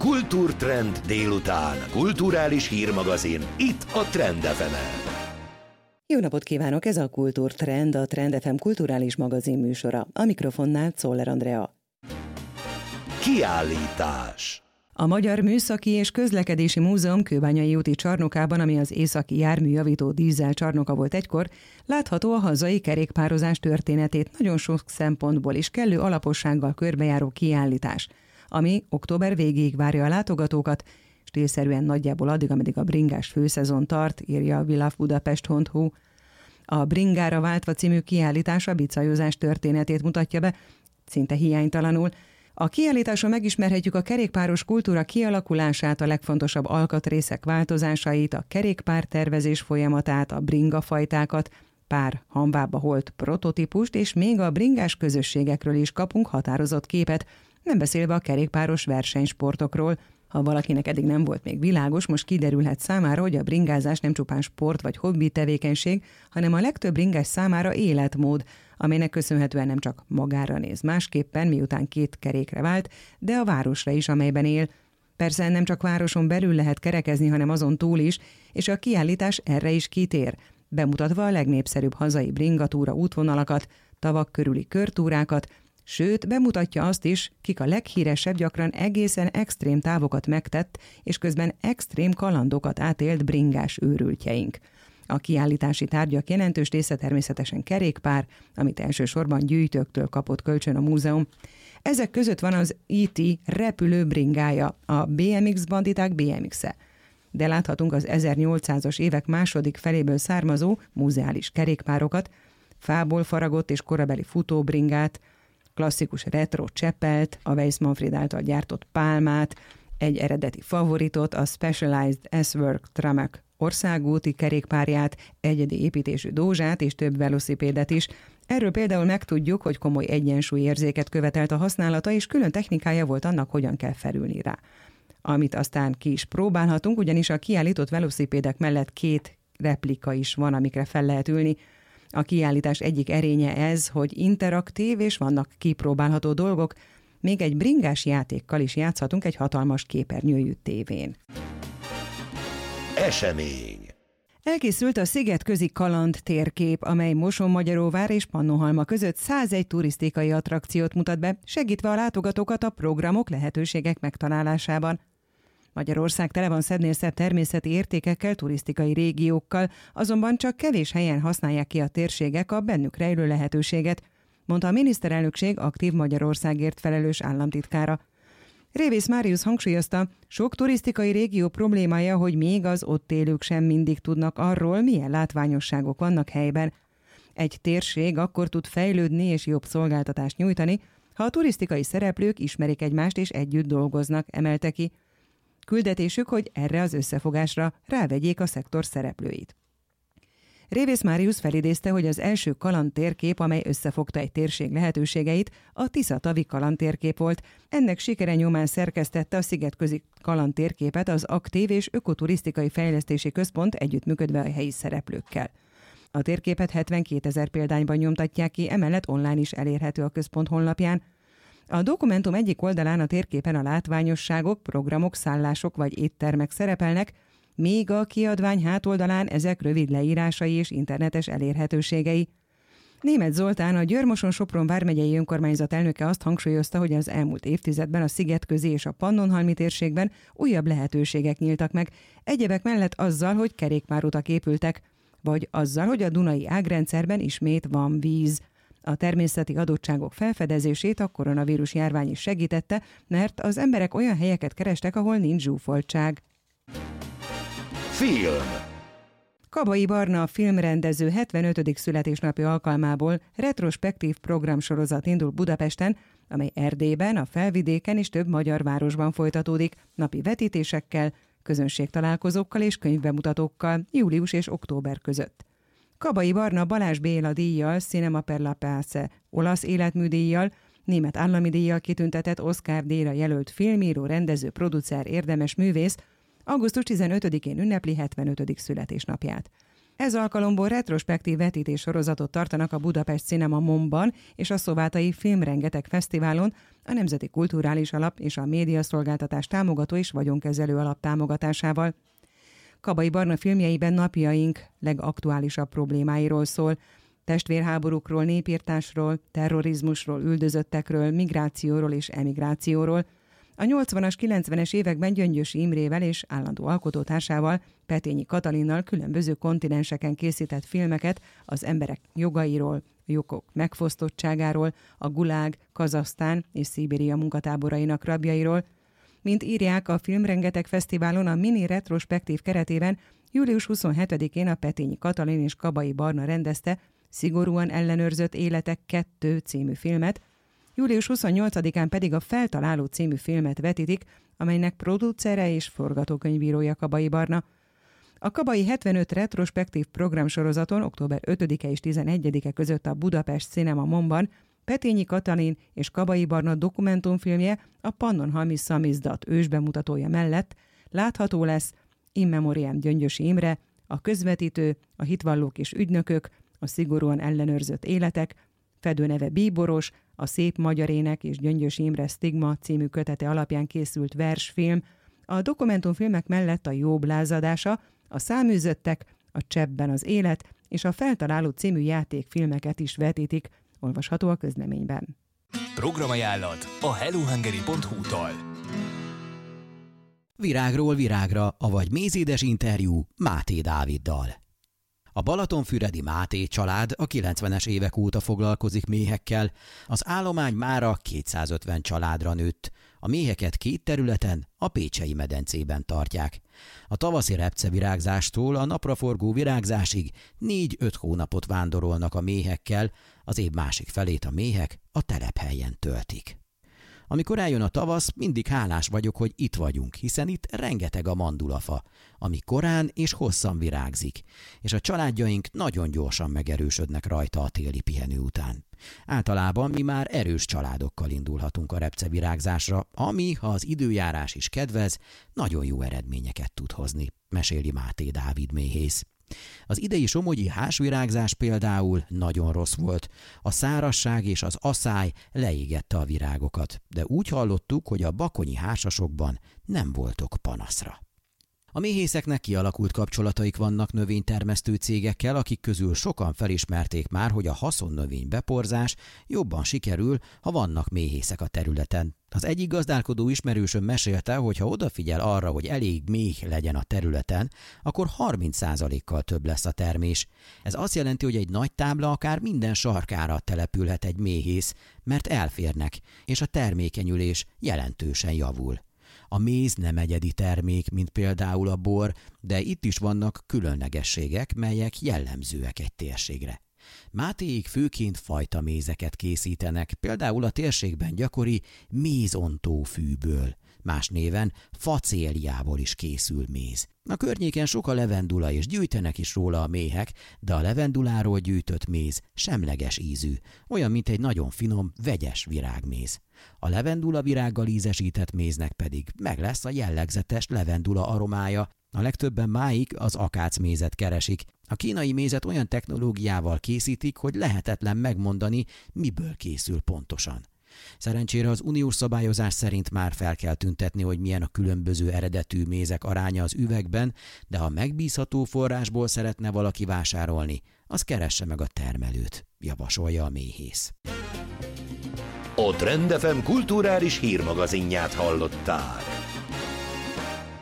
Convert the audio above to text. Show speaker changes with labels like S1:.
S1: Kultúrtrend délután. Kulturális hírmagazin. Itt a Trend FM-en.
S2: Jó napot kívánok! Ez a Kultúrtrend, a Trend FM kulturális magazin műsora. A mikrofonnál Czoller Andrea.
S1: Kiállítás.
S2: A Magyar Műszaki és Közlekedési Múzeum Kőbányai úti csarnokában, ami az északi járműjavító dízel csarnoka volt egykor, látható a hazai kerékpározás történetét nagyon sok szempontból is kellő alapossággal körbejáró kiállítás, ami október végéig várja a látogatókat, stílszerűen nagyjából addig, ameddig a bringás főszezon tart, írja a wilafbudapest.hu. A Bringára váltva című kiállítás a bicajozás történetét mutatja be, szinte hiánytalanul. A kiállításon megismerhetjük a kerékpáros kultúra kialakulását, a legfontosabb alkatrészek változásait, a kerékpártervezés folyamatát, a bringafajtákat, pár hamvába holt prototípust, és még a bringás közösségekről is kapunk határozott képet, nem beszélve a kerékpáros versenysportokról. Ha valakinek eddig nem volt még világos, most kiderülhet számára, hogy a bringázás nem csupán sport vagy hobbi tevékenység, hanem a legtöbb bringás számára életmód, amelynek köszönhetően nem csak magára néz másképpen, miután 2 kerékre vált, de a városra is, amelyben él. Persze nem csak városon belül lehet kerekezni, hanem azon túl is, és a kiállítás erre is kitér, bemutatva a legnépszerűbb hazai bringatúra útvonalakat, tavak körüli körtúrákat, sőt, bemutatja azt is, kik a leghíresebb, gyakran egészen extrém távokat megtett, és közben extrém kalandokat átélt bringás őrültjeink. A kiállítási tárgyak jelentős része természetesen kerékpár, amit elsősorban gyűjtőktől kapott kölcsön a múzeum. Ezek között van az E.T. repülő bringája, a BMX banditák BMX-e. De láthatunk az 1800-as évek második feléből származó muzeális kerékpárokat, fából faragott és korabeli futóbringát, klasszikus retro cseppelt, a Weiss Manfred által gyártott pálmát, egy eredeti favoritot, a Specialized S-Work Tramac országúti kerékpárját, egyedi építésű dózsát és több velocipédet is. Erről például megtudjuk, hogy komoly egyensúlyérzéket követelt a használata, és külön technikája volt annak, hogyan kell felülni rá. Amit aztán ki is próbálhatunk, ugyanis a kiállított velocipédek mellett 2 replika is van, amikre fel lehet ülni. A kiállítás egyik erénye ez, hogy interaktív és vannak kipróbálható dolgok, még egy bringás játékkal is játszhatunk egy hatalmas képernyőjű tévén.
S1: Esemény.
S2: Elkészült a Szigetközi Kaland térkép, amely Mosonmagyaróvár és Pannonhalma között 101 turisztikai attrakciót mutat be, segítve a látogatókat a programok, lehetőségek megtalálásában. Magyarország tele van szebbnél szebb természeti értékekkel, turisztikai régiókkal, azonban csak kevés helyen használják ki a térségek a bennük rejlő lehetőséget, mondta a miniszterelnökség Aktív Magyarországért felelős államtitkára. Révész Máriusz hangsúlyozta, sok turisztikai régió problémája, hogy még az ott élők sem mindig tudnak arról, milyen látványosságok vannak helyben. Egy térség akkor tud fejlődni és jobb szolgáltatást nyújtani, ha a turisztikai szereplők ismerik egymást és együtt dolgoznak, emelte ki. Küldetésük, hogy erre az összefogásra rávegyék a szektor szereplőit. Révész Máriusz felidézte, hogy az első kalandtérkép, amely összefogta egy térség lehetőségeit, a Tisza-tavi kalandtérkép volt. Ennek sikere nyomán szerkesztette a Szigetközi kalandtérképet az Aktív és Ökoturisztikai Fejlesztési Központ együttműködve a helyi szereplőkkel. A térképet 72 000 példányban nyomtatják ki, emellett online is elérhető a központ honlapján. A dokumentum egyik oldalán a térképen a látványosságok, programok, szállások vagy éttermek szerepelnek, míg a kiadvány hátoldalán ezek rövid leírásai és internetes elérhetőségei. Németh Zoltán, a Győr-Moson-Sopron vármegyei önkormányzat elnöke azt hangsúlyozta, hogy az elmúlt évtizedben a Szigetközi és a Pannonhalmi térségben újabb lehetőségek nyíltak meg, egyebek mellett azzal, hogy kerékpárutak épültek, vagy azzal, hogy a Dunai ágrendszerben ismét van víz. A természeti adottságok felfedezését a koronavírus járvány is segítette, mert az emberek olyan helyeket kerestek, ahol nincs zsúfoltság.
S1: Film.
S2: Kabai Barna filmrendező 75. születésnapja alkalmából retrospektív programsorozat indul Budapesten, amely Erdélyben, a Felvidéken és több magyar városban folytatódik, napi vetítésekkel, közönségtalálkozókkal és könyvbemutatókkal július és október között. Kabai Barna Balázs Béla díjjal, Cinema per la Pace olasz életműdíjjal, német állami díjjal kitüntetett Oscar-díjra jelölt filmíró, rendező, producer, érdemes művész augusztus 15-én ünnepli 75. születésnapját. Ez alkalomból retrospektív vetítés sorozatot tartanak a Budapest Cinema Momban és a Szovátai Filmrengeteg Fesztiválon, a Nemzeti Kulturális Alap és a Médiaszolgáltatás Támogató és Vagyonkezelő Alap támogatásával. Kabai Barna filmjeiben napjaink legaktuálisabb problémáiról szól, testvérháborúkról, népirtásról, terrorizmusról, üldözöttekről, migrációról és emigrációról. A 80-as, 90-es években Gyöngyösi Imrével és állandó alkotótársával, Petényi Katalinnal különböző kontinenseken készített filmeket az emberek jogairól, jogok megfosztottságáról, a Gulág, Kazahsztán és Szibéria munkatáborainak rabjairól. Mint írják, a Filmrengeteg Fesztiválon a mini retrospektív keretében július 27-én a Petényi Katalin és Kabai Barna rendezte Szigorúan ellenőrzött életek 2 című filmet, július 28-án pedig a Feltaláló című filmet vetítik, amelynek producere és forgatókönyvírója Kabai Barna. A Kabai 75 retrospektív programsorozaton október 5-e és 11-e között a Budapest Cinema Momban Petényi Katalin és Kabai Barna dokumentumfilmje a Pannonhalmi Szamizdat ősbemutatója mellett látható lesz In Memoriam Gyöngyösi Imre, a Közvetítő, a Hitvallók és ügynökök, a Szigorúan ellenőrzött életek, fedőneve Bíboros, a Szép magyar ének és Gyöngyösi Imre Stigma című kötete alapján készült versfilm, a dokumentumfilmek mellett a Jobb lázadása, a Száműzöttek, a Cseppben az élet és a Feltaláló című játékfilmeket is vetítik, olvasható a közleményben.
S3: Programajánlat a hellohungary.hu-tól.
S4: Virágról virágra, avagy mézédes interjú Máté Dáviddal. A balatonfüredi Máté család a 90-es évek óta foglalkozik méhekkel, az állomány mára 250 családra nőtt. A méheket 2 területen, a Pécsei medencében tartják. A tavaszi repcevirágzástól a napraforgó virágzásig 4-5 hónapot vándorolnak a méhekkel, az év másik felét a méhek a telephelyen töltik. Amikor eljön a tavasz, mindig hálás vagyok, hogy itt vagyunk, hiszen itt rengeteg a mandulafa, ami korán és hosszan virágzik, és a családjaink nagyon gyorsan megerősödnek rajta a téli pihenő után. Általában mi már erős családokkal indulhatunk a repcevirágzásra, ami, ha az időjárás is kedvez, nagyon jó eredményeket tud hozni, meséli Máté Dávid méhész. Az idei somogyi hásvirágzás például nagyon rossz volt. A szárazság és az aszály leégette a virágokat, de úgy hallottuk, hogy a bakonyi hásasokban nem voltak panaszra. A méhészeknek kialakult kapcsolataik vannak növénytermesztő cégekkel, akik közül sokan felismerték már, hogy a haszonnövény beporzás jobban sikerül, ha vannak méhészek a területen. Az egyik gazdálkodó ismerősöm mesélte, hogy ha odafigyel arra, hogy elég méh legyen a területen, akkor 30%-kal több lesz a termés. Ez azt jelenti, hogy egy nagy tábla akár minden sarkára települhet egy méhész, mert elférnek, és a termékenyülés jelentősen javul. A méz nem egyedi termék, mint például a bor, de itt is vannak különlegességek, melyek jellemzőek egy térségre. Mátéig főként fajta mézeket készítenek, például a térségben gyakori mézontó fűből, más néven facéliából is készül méz. A környéken sok a levendula, és gyűjtenek is róla a méhek, de a levenduláról gyűjtött méz semleges ízű, olyan, mint egy nagyon finom, vegyes virágméz. A levendula virággal ízesített méznek pedig meg lesz a jellegzetes levendula aromája. A legtöbben máig az akácmézet keresik. A kínai mézet olyan technológiával készítik, hogy lehetetlen megmondani, miből készül pontosan. Szerencsére az uniós szabályozás szerint már fel kell tüntetni, hogy milyen a különböző eredetű mézek aránya az üvegben, de ha megbízható forrásból szeretne valaki vásárolni, az keresse meg a termelőt, javasolja a méhész.
S1: A Trend FM kulturális hírmagazinját hallották.